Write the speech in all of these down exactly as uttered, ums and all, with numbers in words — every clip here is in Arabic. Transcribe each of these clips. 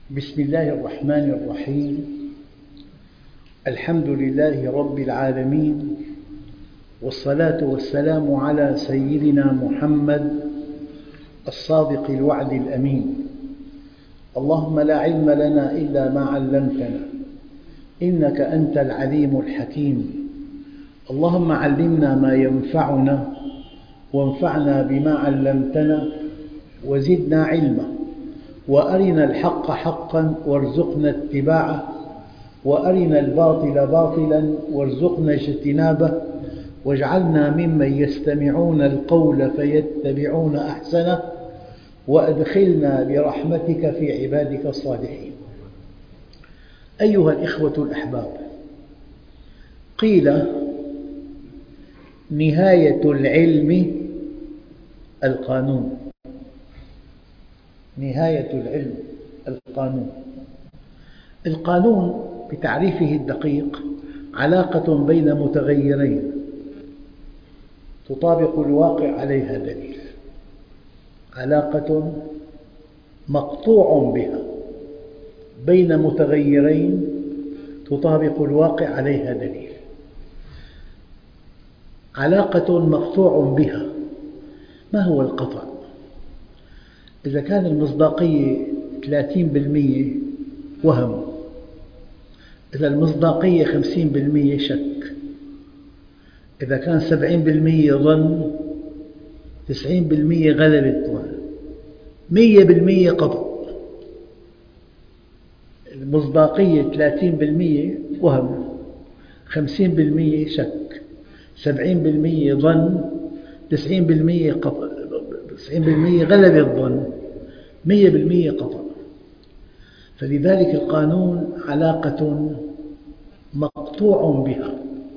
بسم الله الرحمن الرحيم. الحمد لله رب العالمين، والصلاة والسلام على سيدنا محمد الصادق الوعد الأمين. اللهم لا علم لنا إلا ما علمتنا إنك أنت العليم الحكيم. اللهم علمنا ما ينفعنا وانفعنا بما علمتنا وزدنا علما، وأرنا الحق حقا وارزقنا اتباعه، وأرنا الباطل باطلا وارزقنا اجتنابه، واجعلنا ممن يستمعون القول فيتبعون أحسنه، وأدخلنا برحمتك في عبادك الصالحين. أيها الإخوة الأحباب، قيل نهاية العلم القانون. نهاية العلم القانون. القانون بتعريفه الدقيق علاقة بين متغيرين تطابق الواقع عليها دليل. علاقة مقطوع بها بين متغيرين تطابق الواقع عليها دليل. علاقة مقطوع بها. ما هو القطع؟ إذا كان المصداقية ثلاثين بالمئة وهم، إذا المصداقية خمسين بالمئة شك، إذا كان سبعين بالمئة ظن، تسعين بالمئة غلبة ظن، مئة بالمئة قطع. المصداقية ثلاثين بالمئة وهم، خمسين بالمئة شك، سبعين بالمئة ظن، تسعين بالمئة قطع، تسعين بالمئة غلبة الظن، مئة بالمئة قطع. فلذلك القانون علاقة مقطوع بها.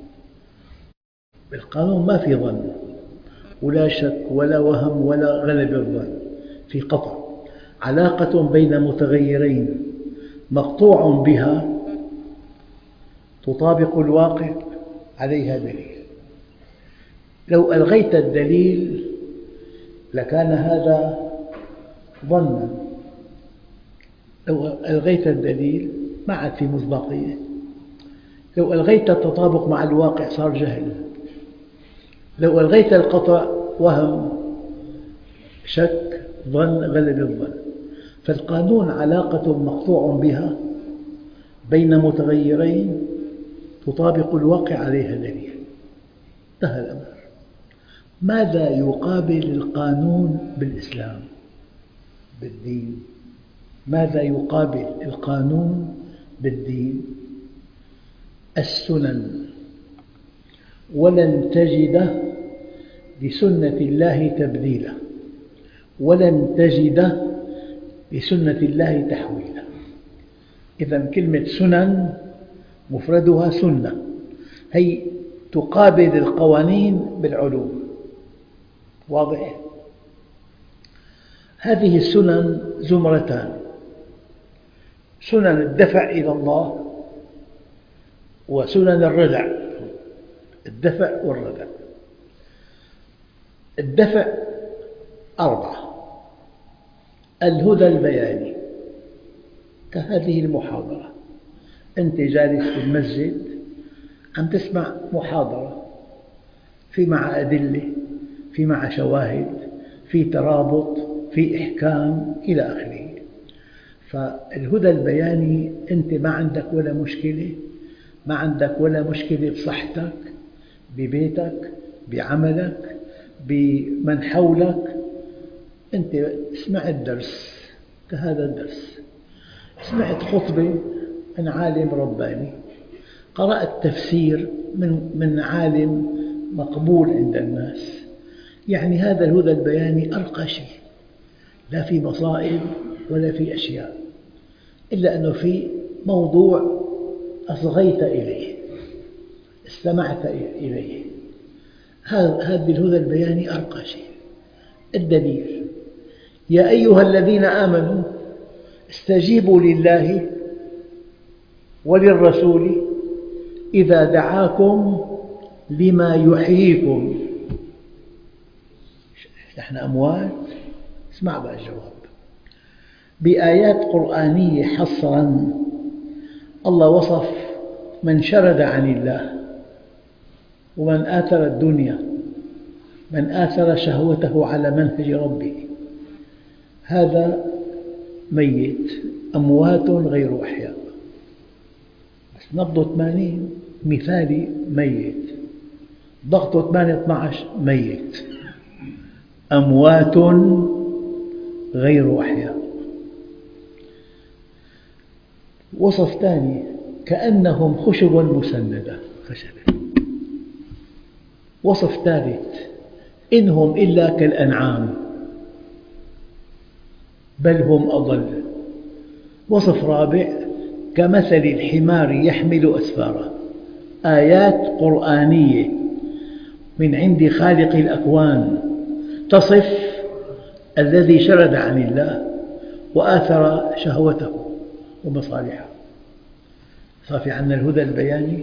بالقانون ما في ظن ولا شك ولا وهم ولا غلبة الظن، في قطع. علاقة بين متغيرين مقطوع بها تطابق الواقع عليها دليل. لو ألغيت الدليل لكان هذا ظنا. لو ألغيت الدليل ما عاد في مصداقية. لو ألغيت التطابق مع الواقع صار جهل. لو ألغيت القطع وهم، شك، ظن، غلب الظن. فالقانون علاقة مقطوع بها بين متغيرين تطابق الواقع عليها دليل. انتهى الأمر. ماذا يقابل القانون بالإسلام؟ بالدين. ماذا يقابل القانون بالدين؟ السنن. ولن تجد لسنة الله تبديلا، ولن تجد لسنة الله تحويلا. إذا كلمة سنن مفردها سنة، هي تقابل القوانين بالعلوم. واضح؟ هذه السنن زمرتان: سنن الدفع إلى الله، وسنن الردع. الدفع والردع. الدفع أربعة: الهدى البياني، كهذه المحاضرة. أنت جالس في المسجد عم تسمع محاضرة، في معها أدلة، في معها شواهد، في ترابط، في إحكام إلى آخره. فالهدى البياني أنت ما عندك ولا مشكلة، ما عندك ولا مشكلة بصحتك، ببيتك، بعملك، بمن حولك. أنت سمعت درس كهذا الدرس، سمعت خطبة من عالم رباني، قرأت تفسير من من عالم مقبول عند الناس. يعني هذا الهدى البياني أرقى شيء، لا في مصائب ولا في أشياء، إلا أنه في موضوع أصغيت إليه، استمعت إليه. هذا الهدى البياني أرقى شيء. الدليل: يا أيها الذين آمنوا استجيبوا لله وللرسول إذا دعاكم لما يحييكم. نحن أموات؟ اسمع بقى الجواب: بآيات قرآنية حصراً الله وصف من شرد عن الله ومن آثر الدنيا، من آثر شهوته على منهج ربه، هذا ميت، أموات غير أحياء. نبض ثمانين مثالي ميت، ضغط ثمانية اثني عشر ميت، أموات غير أحياء. وصف ثاني كأنهم خشب مسندة، خشبة. وصف ثالث إنهم إلا كالأنعام بل هم أضل. وصف رابع كمثل الحمار يحمل أسفارا. آيات قرآنية من عند خالق الأكوان تصف الذي شرد عن الله وآثر شهوته ومصالحه. صار عندنا الهدى البياني،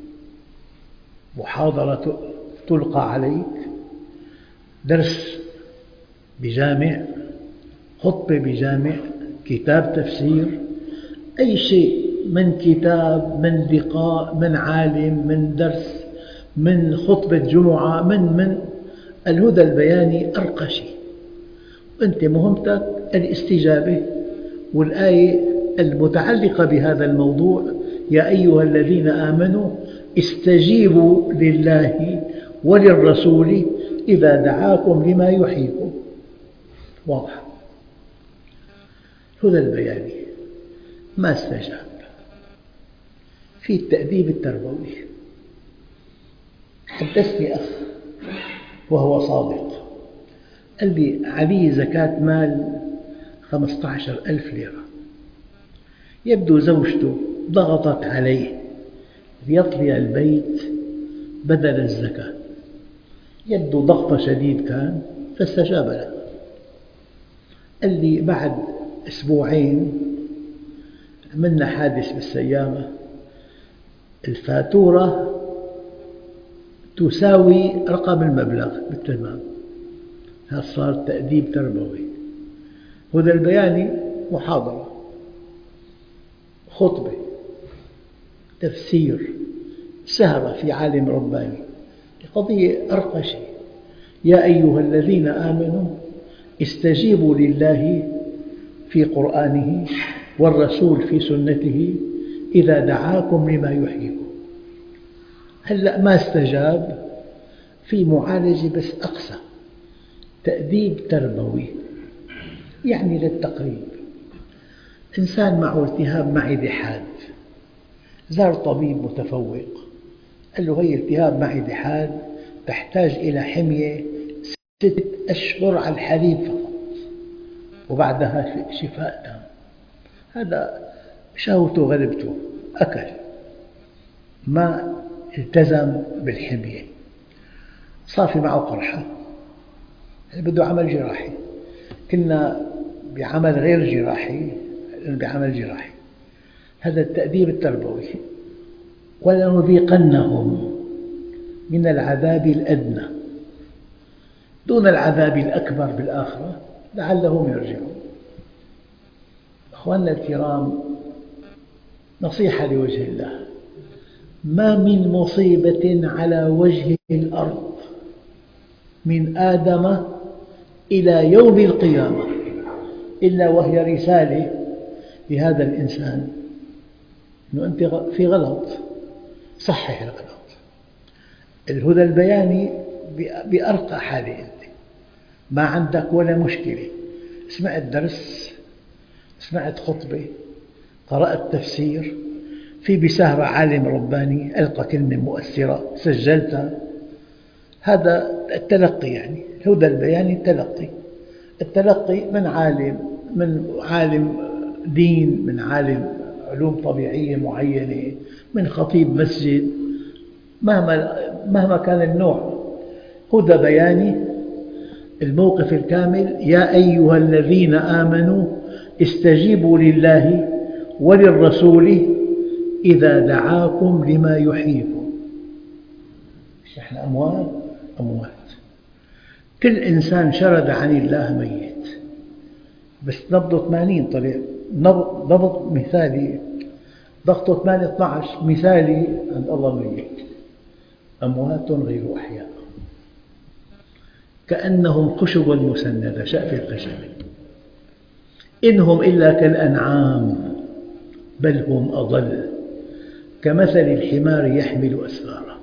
محاضرة تلقى عليك، درس بجامع، خطبة بجامع، كتاب تفسير، أي شيء من كتاب، من لقاء، من عالم، من درس، من خطبة جمعة، من من الهدى البياني أرقى شيء. أنت مهمتك الاستجابة، والآية المتعلقة بهذا الموضوع يا أيها الذين آمنوا استجيبوا لله وللرسول إذا دعاكم لما يحييكم. واضح. الهدى البياني ما استجاب. في التأديب التربوي. حدثني أخ وهو صادق، قال لي عليه زكاة مال خمسة عشر ألف ليرة، يبدو زوجته ضغطت عليه ليطلع البيت بدل الزكاة، يبدو ضغط شديد كان فاستجاب له. قال لي بعد أسبوعين عملنا حادث بالسيارة، الفاتورة تساوي رقم المبلغ بالتمام. هذا صار تأديب تربوي. هدى البياني محاضرة، خطبة، تفسير، سهرة في عالم رباني، قضية أرقى شيء. يا أيها الذين آمنوا استجيبوا لله في قرآنه والرسول في سنته إذا دعاكم لما يحييكم. هلأ ما استجاب، في معالجة بس أقسى، تأديب تربوي، يعني للتقريب. إنسان معه التهاب معدة حاد، زار طبيب متفوق قال له هي التهاب معدة حاد تحتاج إلى حمية ست أشهر على الحليب فقط وبعدها شفاء تام. هذا شهوته غلبته، أكل، ما التزم بالحمية، صار في معه قرحة، بده عمل جراحي. كنا بعمل غير جراحي، بعمل جراحي. هذا التأديب التربوي. ولنذيقنهم من العذاب الأدنى دون العذاب الأكبر بالآخرة لعلهم يرجعون. أخواننا الكرام، نصيحة لوجه الله، ما من مصيبة على وجه الأرض من آدم إلى يوم القيامة إلا وهي رسالة لهذا الإنسان أنه أنت في غلط، صحح الغلط. الهدى البياني بأرقى حالة، أنت ما عندك ولا مشكلة، سمعت درس، سمعت خطبة، قرأت تفسير، في بسهرة عالم رباني ألقى كلمة مؤثرة سجلتها، هذا التلقي. يعني الهدى البياني التلقي، التلقي من عالم، من عالم دين، من عالم علوم طبيعية معينة، من خطيب مسجد، مهما مهما كان النوع. هدى بياني الموقف الكامل، يا أيها الذين آمنوا استجيبوا لله وللرسول إذا دعاكم لما يحييكم. نحن أموات أموات. كل إنسان شرد عن الله ميت، بس نبضه ثمانين طلع، نبض, نبض مثالي، ضغطه ثمانية اثني عشر مثالي عند الله ميت. أموات غير أحياء كأنهم خشب مسندة شأف الخشب إن هم إلا كالأنعام بل هم أضل كمثل الحمار يحمل أسفارا.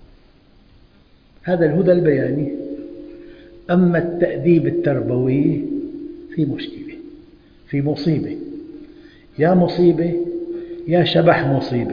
هذا الهدى البياني. أما التأديب التربوي في مشكلة، في مصيبة، يا مصيبة يا شبح مصيبة.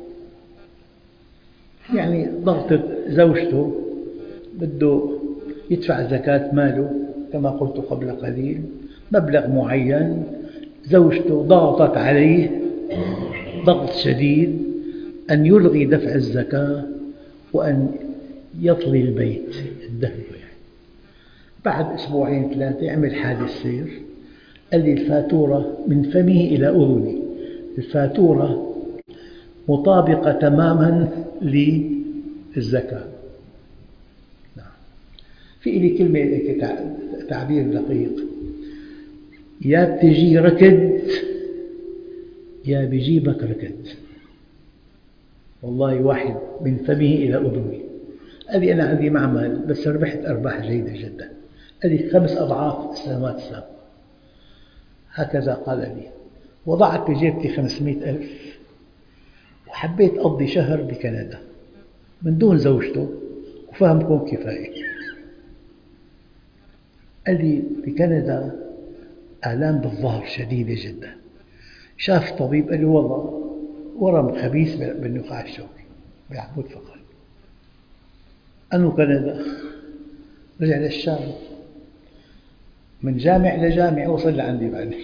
يعني ضغط زوجته بده يدفع زكاة ماله كما قلت قبل قليل مبلغ معين، زوجته ضغطت عليه ضغط شديد أن يلغي دفع الزكاة وأن يطلي البيت الدهر. بعد أسبوعين ثلاثة عمل حادث سير، قال لي الفاتورة من فمه إلى أذني، الفاتورة مطابقة تماماً للزكاة. في لي كلمة تعبير دقيق، يا بتجي ركض يا بيجيبك ركض. والله واحد من فمه إلى أذني قال لي أنا عندي معمل بس ربحت أرباح جيدة جدا، قال لي خمس أضعاف السنوات السابقة. هكذا قال لي. وضعت بجيبتي خمسمئة ألف وحبيت أقضي شهر بكندا من دون زوجته وفهمكم كفاية. قال لي بكندا آلام بالظهر شديدة جدا، شاف طبيب قال له والله ورم خبيث بالنخاع الشوكي بعمود فقري. أنو كندا؟ رجع للشام، من جامع لجامع وصل لعندي بعدين.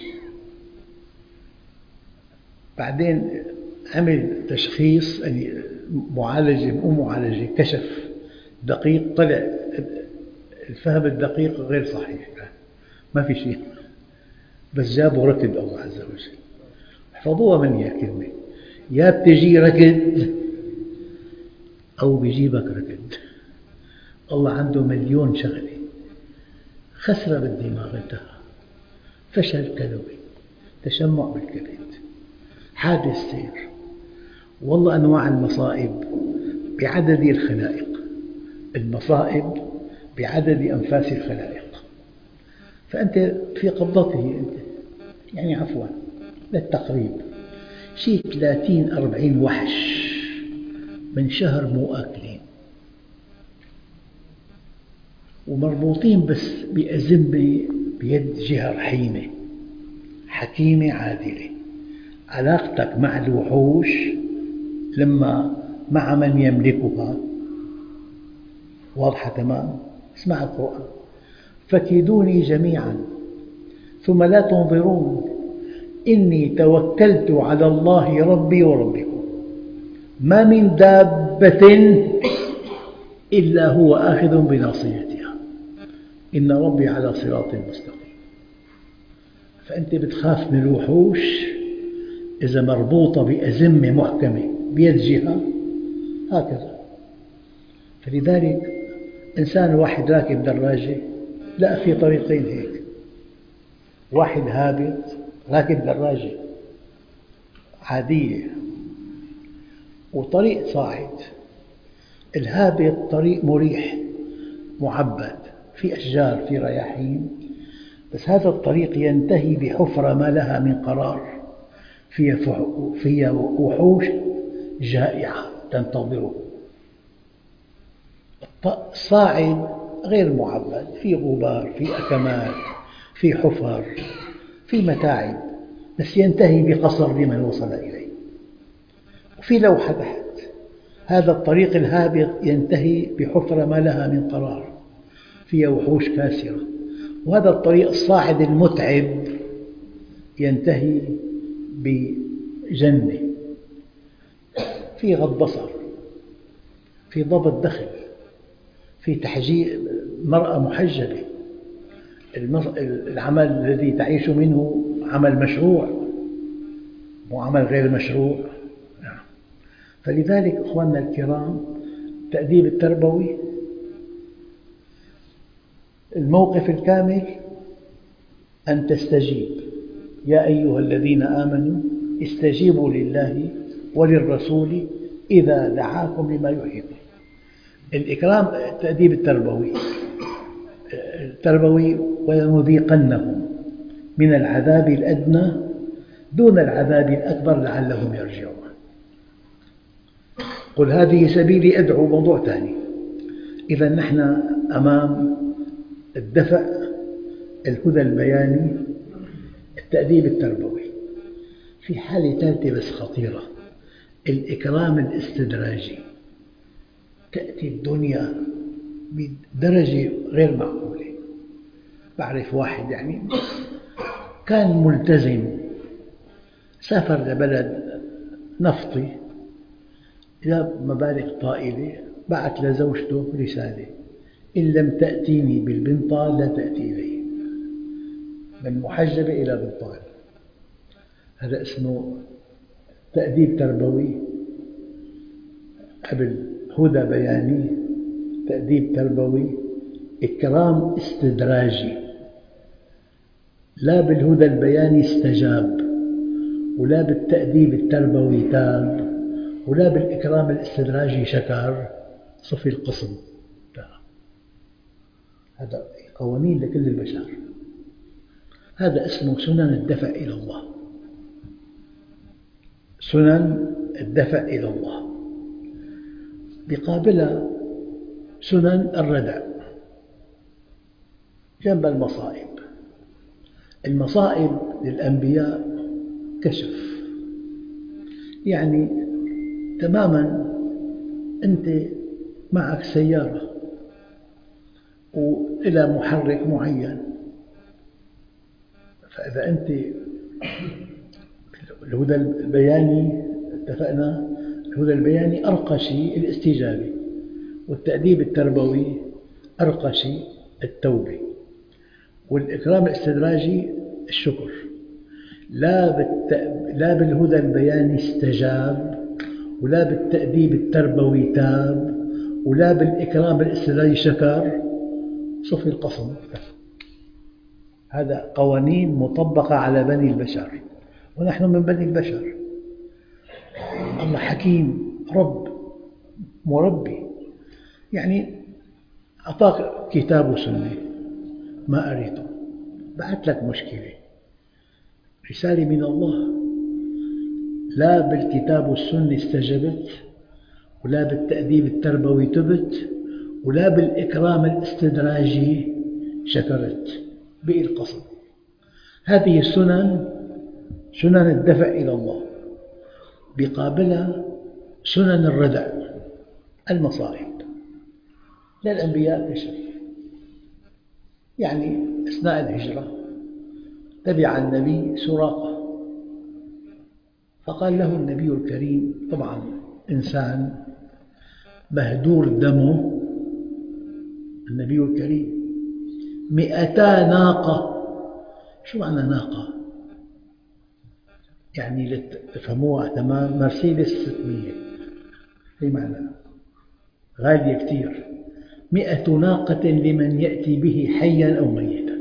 بعدين عمل تشخيص يعني معالجة مو معالجة، كشف دقيق، طلع الفهم الدقيق غير صحيح، ما في شيء، بس جابوا ركض الله عز وجل. احفظوها مني الكلمة، يا بتجي ركض أو بيجيبك ركض. الله عنده مليون شغلة. خسرة بالدماغ انتهى، فشل كلوي، تشمع بالكبد، حادث سير، والله أنواع المصائب بعدد الخلائق، المصائب بعدد أنفاس الخلائق، فأنت في قبضته أنت. يعني عفوا للتقريب شيء ثلاثين أربعين وحش من شهر مو آكلين ومربوطين بس بأزمة بيد جهة رحيمة حكيمة عادلة. علاقتك مع الوحوش لما مع من يملكها واضحة تمام. اسمع القرآن، فكيدوني جميعا ثم لا تنظرون إني توكلت على الله ربي وربكم ما من دابة إلا هو آخذ بناصيتها إن ربي على صراط مستقيم. فأنت بتخاف من الوحوش إذا مربوطة بأزمة محكمة بيد جهة هكذا. فلذلك إنسان واحد راكب دراجة لقى في طريقين هيك، واحد هابط راكب دراجة عادية وطريق صاعد. الهابط طريق مريح معبد في أشجار في رياحين، بس هذا الطريق ينتهي بحفرة ما لها من قرار فيها وحوش جائعة تنتظره. الصاعد غير معبد، في غبار، في أكمات، في حفر، في متاعب، بس ينتهي بقصر لمن وصل إليه. وفي لوحة تحت، هذا الطريق الهابط ينتهي بحفرة ما لها من قرار فيها وحوش كاسرة. وهذا الطريق الصاعد المتعب ينتهي بجنة، في غض بصر، في ضبط دخل، في تحجيب مرأة محجبة، العمل الذي تعيش منه عمل مشروع مو عمل غير مشروع. فلذلك أخواننا الكرام التأديب التربوي الموقف الكامل أن تستجيب يا أيها الذين آمنوا استجيبوا لله وللرسول إذا دعاكم لما يحييكم. الإكرام التأديب التربوي التربوي ولنذيقنهم من العذاب الأدنى دون العذاب الأكبر لعلهم يرجعون. قل هذه سبيلي أدعو، موضوع ثاني. إذا نحن أمام الدفع، الهدى البياني، التأديب التربوي. في حالة ثالثة بس خطيرة، الإكرام الاستدراجي. تأتي الدنيا بدرجة غير معقولة. بعرف واحد يعني كان ملتزم، سافر لبلد نفطي، جاب مبالغ طائلة، بعث لزوجته رسالة: إن لم تأتيني بالبنطال لا تأتي إلي. من محجبة إلى بنطال. هذا اسمه تأديب تربوي قبل هدى بياني، تأديب تربوي، إكرام استدراجي. لا بالهدى البياني استجاب، ولا بالتأديب التربوي تاب، ولا بالإكرام الاستدراجي شكر، صفي القسم. هذا قوانين لكل البشر. هذا اسمه سنن الدفع إلى الله. سنن الدفع إلى الله. بقابلها سنن الردع جنب المصائب. المصائب للأنبياء كشف، يعني تماماً أنت معك سيارة وإلى محرك معين، فإذا أنت الهدى البياني اتفقنا، الهدى البياني أرقى شيء الاستجابة، والتأديب التربوي أرقى شيء التوبة، والإكرام الاستدراجي الشكر. لا, بالت... لا بالهدى البياني استجاب، ولا بالتأديب التربوي تاب، ولا بالإكرام الاستدراجي شكر، صفي القسم. هذا قوانين مطبقة على بني البشر، ونحن من بني البشر. الله حكيم، رب مربي، يعني أعطاك كتاب وسنة ما قريته، بعث لك مشكلة، رسالة من الله. لا بالكتاب والسنة استجبت، ولا بالتأديب التربوي تبت، ولا بالإكرام الاستدراجي شكرت، بقي القصد. هذه السنن سنن الدفع إلى الله. بقابلها سنن الردع، المصائب. للأنبياء كشف، يعني أثناء الهجرة تبع النبي سراقة، فقال له النبي الكريم، طبعا إنسان مهدور دمه، النبي الكريم: مئتا ناقة. شو معنى ناقة؟ يعني تفهموها تمام، مرسيدس ستمئة، هي معنى غالية كثير. مئة ناقة لمن يأتي به حيا أو ميتا.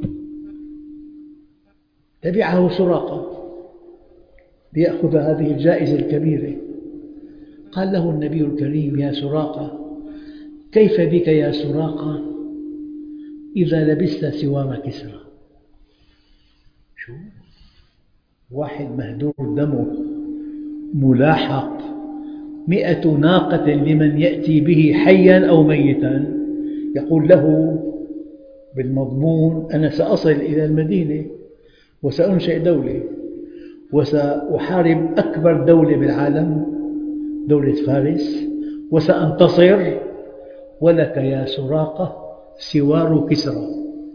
تبعه سراقة ليأخذ هذه الجائزة الكبيرة. قال له النبي الكريم: يا سراقة، كيف بك يا سراقة إذا لبست سوار كسرى؟ شو؟ واحد مهدور دمه ملاحق، مئة ناقة لمن يأتي به حيا أو ميتا، يقول له بالمضمون: أنا سأصل إلى المدينة وسأنشئ دولة وسأحارب أكبر دولة بالعالم، دولة فارس، وسأنتصر، ولك يا سراقة سوار كسرى.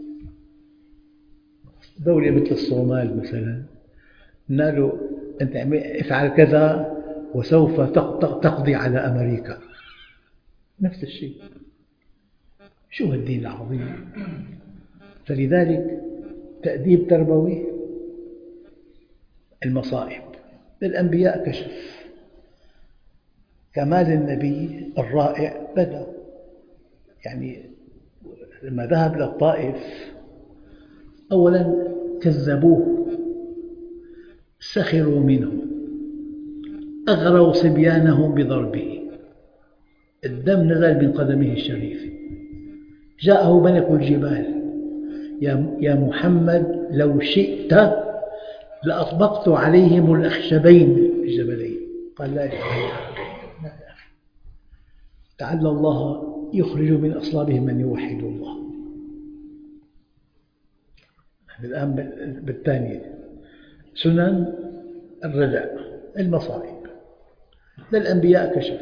دولة مثل الصومال مثلا، قلنا له: أنت افعل كذا وسوف تقضي على أمريكا. نفس الشيء. شو الدين العظيم؟ فلذلك تأديب تربوي، المصائب. للأنبياء كشف. كمال النبي الرائع بدأ، يعني لما ذهب إلى الطائف، أولا كذبوه، سخروا منه، أغروا صبيانهم بضربه، الدم نزل من قدمه الشريفة. جاءه ملك الجبال: يا محمد لو شئت لأطبقت عليهم الأخشبين الجبلين. قال: لا يا أخي، لعل الله يخرج من أصلابهم من يوحد الله. الآن بالثانية، سنن الردع، المصائب. للأنبياء كشف،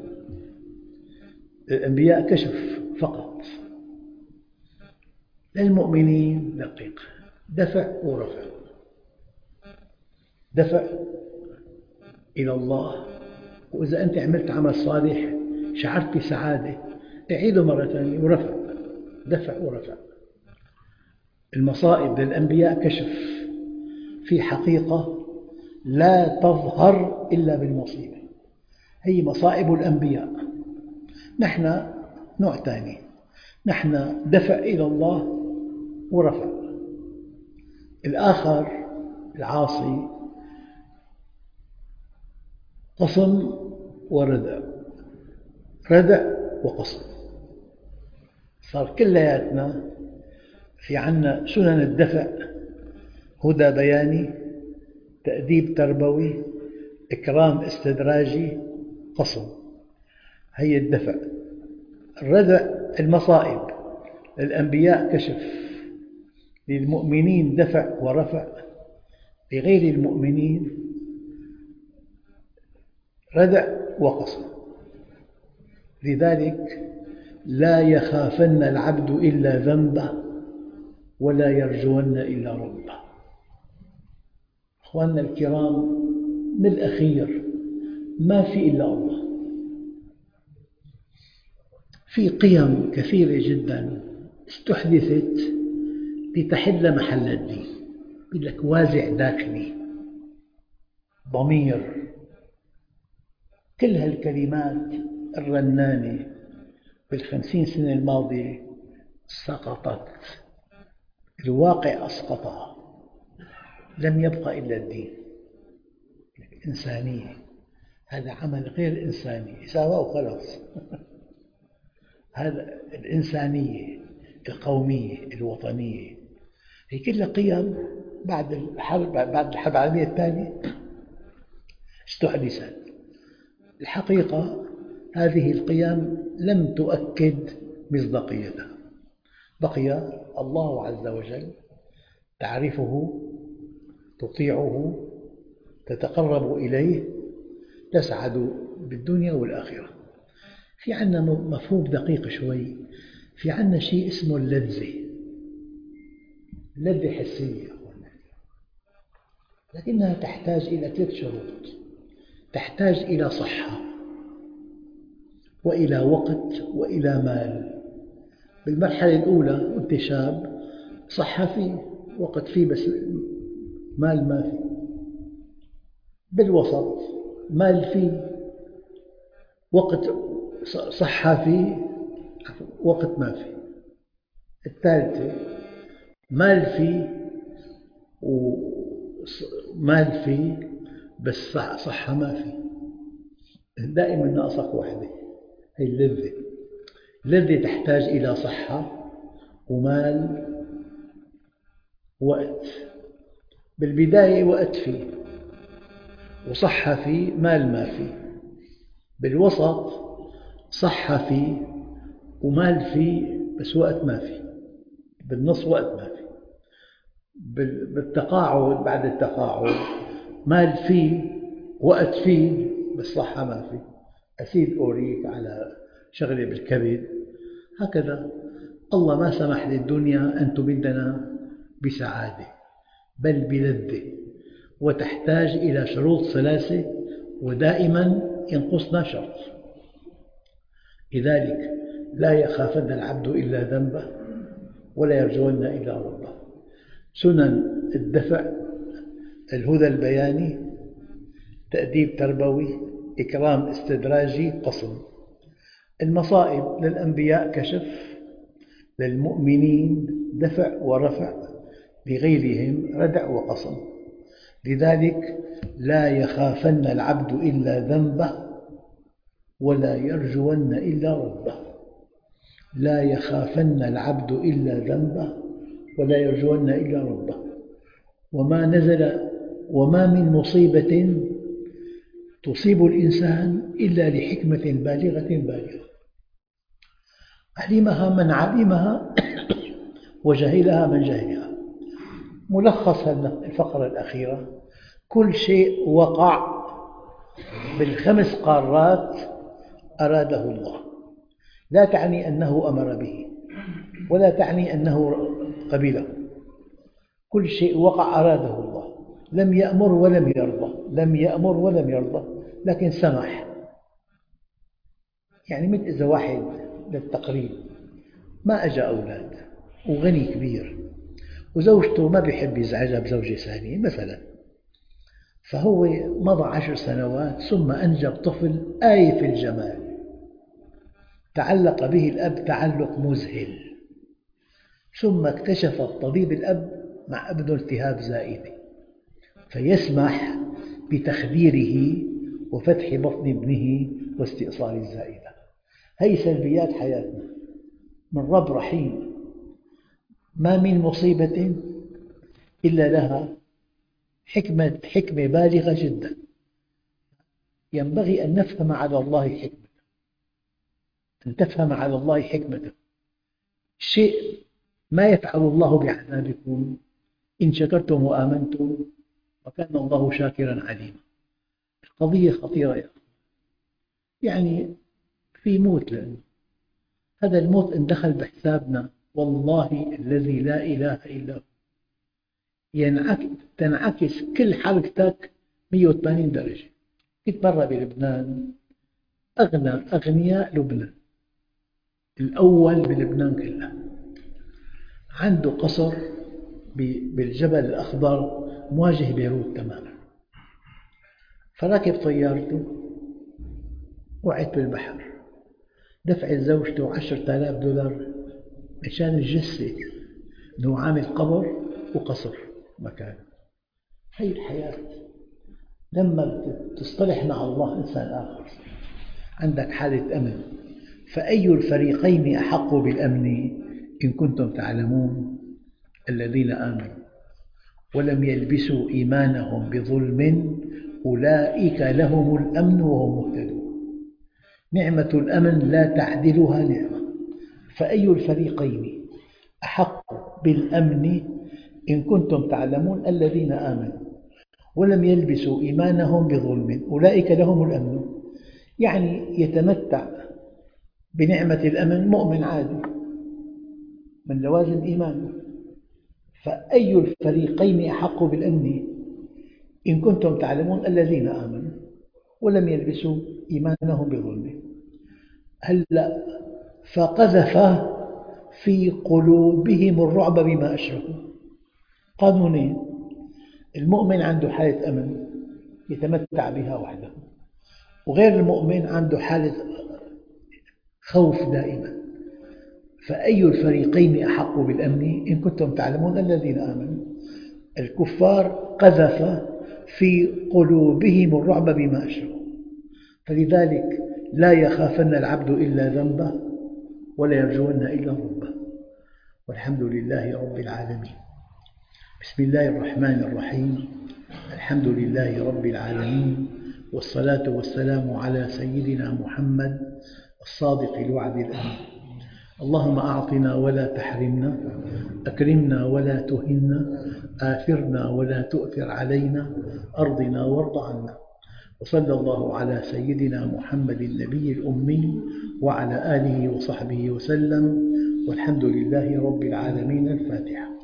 للأنبياء كشف فقط، للمؤمنين دقيق، دفع ورفع. دفع إلى الله، وإذا أنت عملت عمل صالح شعرت بسعادة اعيده مرة ثانية، ورفع، دفع ورفع. المصائب للأنبياء كشف، في حقيقة لا تظهر إلا بالمصيبة، هي مصائب الأنبياء. نحن نوع ثاني، نحن دفع إلى الله ورفع. الآخر العاصي قصم وردع، ردع وقصم. صار كلياتنا في عنا سنن الدفع: هدى بياني، تأديب تربوي، إكرام استدراجي، قصم. هي الدفع. الردع المصائب للأنبياء كشف، للمؤمنين دفع ورفع، لغير المؤمنين ردع وقصم. لذلك لا يخافن العبد إلا ذنبه ولا يرجون إلا ربه. أخواننا الكرام، من الأخير ما في إلا الله. في قيم كثيرة جدا استحدثت لتحل محل الدين. يقول لك وازع داخلي، ضمير. كل هالكلمات الرنانة بالخمسين سنة الماضية سقطت، الواقع أسقطها، لم يبقى إلا الدين. الإنسانية هذا عمل غير إنساني، سواء وخلاص. هذا الإنسانية، القومية، الوطنية، هي كلها قيم بعد الحرب بعد الحرب العالمية الثانية استحدثت. الحقيقة هذه القيم لم تؤكد مصداقيتها. بقي الله عز وجل، تعرفه، تطيعه، تتقرب إليه، تسعد بالدنيا والآخرة. في عنا مفهوم دقيق شوي، في عنا شيء اسمه اللذة. اللذة حسية، لكنها تحتاج إلى ثلاث شروط. تحتاج إلى صحة، وإلى وقت، وإلى مال. بالمرحلة الأولى وأنت شاب صحة فيه، وقت فيه، بس مال ما فيه. بالوسط مال فيه، وقت صحة فيه، وقت ما فيه. الثالثة مال فيه ومال فيه بس صحة ما فيه، دائما ناقصك واحدة، هي اللذة. اللذة تحتاج إلى صحة ومال ووقت. بالبداية وقت فيه وصحة فيه، مال ما فيه. بالوسط صحة فيه ومال فيه بس وقت ما فيه. بالنص وقت ما فيه. بالتقاعد بعد التقاعد مال فيه وقت فيه بس صحة ما فيه. أسيد أوريك على شغلة بالكبد. هكذا الله ما سمح للدنيا أن تمدنا بسعادة بل بلذة، وتحتاج إلى شروط ثلاثة، ودائما ينقصنا شرط. لذلك لا يخافن العبد إلا ذنبه ولا يرجون إلا ربه. سنن الدفع: الهدى البياني، تأديب تربوي، إكرام استدراجي، قصم. المصائب للأنبياء كشف، للمؤمنين دفع ورفع، لغيرهم ردع وقصم. لذلك لا يخافن العبد إلا ذنبه ولا يرجون إلا ربه. لا يخافن العبد إلا ذنبه ولا يرجون إلا ربه. وما نزل وما من مصيبة تصيب الإنسان إلا لحكمة بالغة بالغة علمها من علمها وجهلها من جهلها. ملخص الفقرة الأخيرة: كل شيء وقع بالخمس قارات أراده الله، لا تعني أنه أمر به ولا تعني أنه قبله. كل شيء وقع أراده الله، لم يأمر ولم يرضى، لم يأمر ولم يرضى، لكن سمح. يعني مثل إذا واحد للتقريب ما أجا أولاد وغني كبير وزوجته ما بيحب يزعجها بزوجة ثانية مثلا، فهو مضى عشر سنوات ثم أنجب طفل آية في الجمال، تعلق به الأب تعلق مذهل، ثم اكتشف الطبيب الأب مع ابنه التهاب زائدة، فيسمح بتخديره وفتح بطن ابنه واستئصال الزائدة. هذه سلبيات حياتنا من رب رحيم. ما من مصيبة إلا لها حكمة حكمة بالغة جدا. ينبغي أن نفهم على الله حكمته، أن تفهم على الله حكمته. شيء ما يفعل الله بعذابكم إن شكرتم وآمنتم وكان الله شاكرا عليما. القضية خطيرة يا أخي، يعني في موت، لأنه هذا الموت إن دخل بحسابنا والله الذي لا إله إلا هو تنعكس كل حركتك مئة وثمانين درجة. كنت مرة بلبنان، أغنى أغنياء لبنان، الأول بلبنان كله، عنده قصر بالجبل الأخضر مواجه بيروت تماما. فركب طيارته وقعت بالبحر، دفعت زوجته عشرة آلاف دولار مشان الجثة، أنه عامل قبر وقصر مكان. هي الحياة. لما تصطلح مع الله إنسان آخر عندك حالة أمن. فأي الفريقين أحق بالأمن إن كنتم تعلمون؟ الذين آمنوا ولم يلبسوا إيمانهم بظلم أولئك لهم الأمن وهم مهتدون. نعمة الأمن لا تعدلها نعمة. فأي الفريقين أحق بالأمن إن كنتم تعلمون؟ الذين آمنوا ولم يلبسوا إيمانهم بظلم أولئك لهم الأمن. يعني يتمتع بنعمة الأمن مؤمن عادي من لوازم إيمانه. فأي الفريقين أحق بالأمن إن كنتم تعلمون؟ الذين آمنوا ولم يلبسوا إيمانهم بظلم. هلأ فقذف في قلوبهم الرعب بما أشركوا. قانونين: المؤمن عنده حالة أمن يتمتع بها وحده، وغير المؤمن عنده حالة خوف دائما. فأي الفريقين أحق بالأمن إن كنتم تعلمون؟ الذين آمنوا. الكفار قذف في قلوبهم الرعب بما أشركوا. فلذلك لا يخافن العبد إلا ذنبه ولا يرجون إلا ربه. والحمد لله رب العالمين. بسم الله الرحمن الرحيم. الحمد لله رب العالمين، والصلاة والسلام على سيدنا محمد الصادق الوعد الأمين. اللهم أعطنا ولا تحرمنا، أكرمنا ولا تهنا، آثرنا ولا تؤثر علينا، أرضنا وارض عنا. وصلى الله على سيدنا محمد النبي الأمي وعلى آله وصحبه وسلم، والحمد لله رب العالمين. الفاتحة.